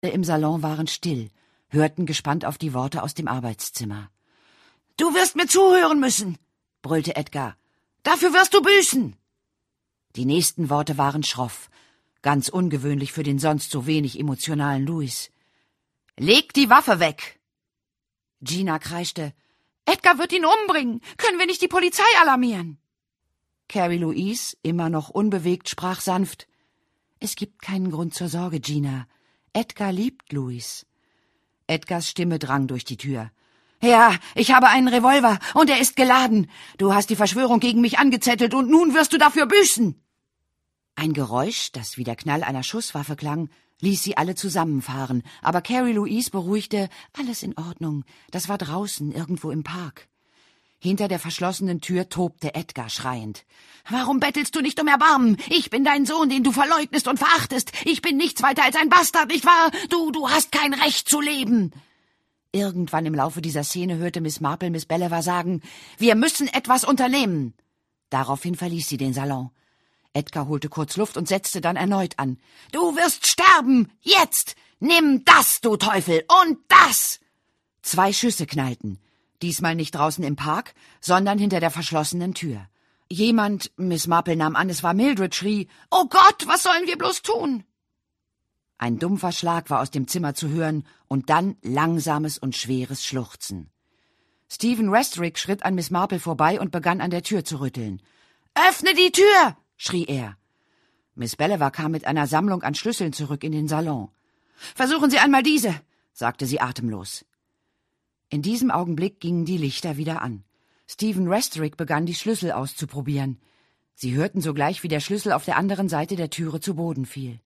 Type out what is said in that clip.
im Salon waren still, hörten gespannt auf die Worte aus dem Arbeitszimmer. »Du wirst mir zuhören müssen«, brüllte Edgar. »Dafür wirst du büßen!« Die nächsten Worte waren schroff, ganz ungewöhnlich für den sonst so wenig emotionalen Louis. »Leg die Waffe weg!« Gina kreischte. »Edgar wird ihn umbringen! Können wir nicht die Polizei alarmieren?« Carrie Louise, immer noch unbewegt, sprach sanft. »Es gibt keinen Grund zur Sorge, Gina. Edgar liebt Louis.« Edgars Stimme drang durch die Tür. »Ja, ich habe einen Revolver und er ist geladen. Du hast die Verschwörung gegen mich angezettelt und nun wirst du dafür büßen!« Ein Geräusch, das wie der Knall einer Schusswaffe klang, ließ sie alle zusammenfahren, aber Carrie Louise beruhigte, alles in Ordnung, das war draußen, irgendwo im Park. Hinter der verschlossenen Tür tobte Edgar schreiend. »Warum bettelst du nicht um Erbarmen? Ich bin dein Sohn, den du verleugnest und verachtest. Ich bin nichts weiter als ein Bastard, nicht wahr? Du hast kein Recht zu leben!« Irgendwann im Laufe dieser Szene hörte Miss Marple Miss Beliver sagen, »Wir müssen etwas unternehmen!« Daraufhin verließ sie den Salon. Edgar holte kurz Luft und setzte dann erneut an. »Du wirst sterben! Jetzt! Nimm das, du Teufel! Und das!« 2 Schüsse knallten. Diesmal nicht draußen im Park, sondern hinter der verschlossenen Tür. Jemand, Miss Marple nahm an, es war Mildred, schrie, »Oh Gott, was sollen wir bloß tun?« Ein dumpfer Schlag war aus dem Zimmer zu hören und dann langsames und schweres Schluchzen. Stephen Westwick schritt an Miss Marple vorbei und begann an der Tür zu rütteln. »Öffne die Tür!« schrie er. Miss Beliver kam mit einer Sammlung an Schlüsseln zurück in den Salon. »Versuchen Sie einmal diese«, sagte sie atemlos. In diesem Augenblick gingen die Lichter wieder an. Stephen Westwick begann, die Schlüssel auszuprobieren. Sie hörten sogleich, wie der Schlüssel auf der anderen Seite der Türe zu Boden fiel.